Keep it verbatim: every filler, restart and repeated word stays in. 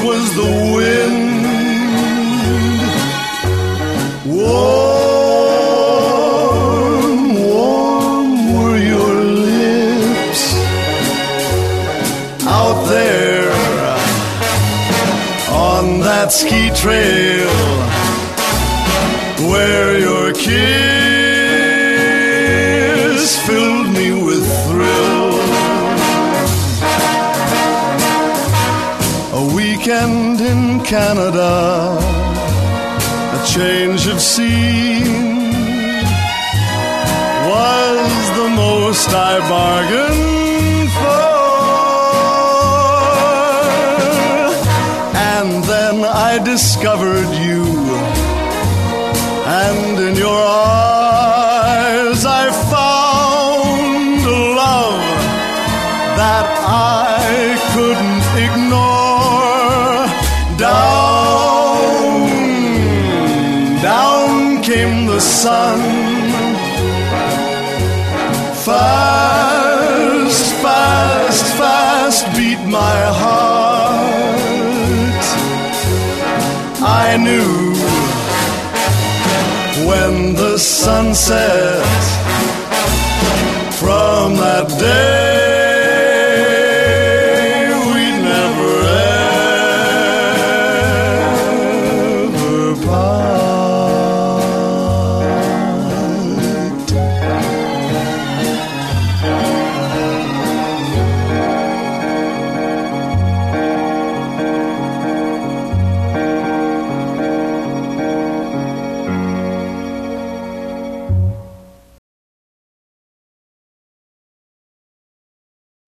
was the wind. Warm, warm were your lips out there on that ski trail where your kiss filled me with thrill. A weekend in Canada, a change of scene was the most I bargained for. And then I discovered you, and in your eyes I found a love that I couldn't ignore. Down, down came the sun. Fast, fast, fast beat my heart. I knew when the sun set from that day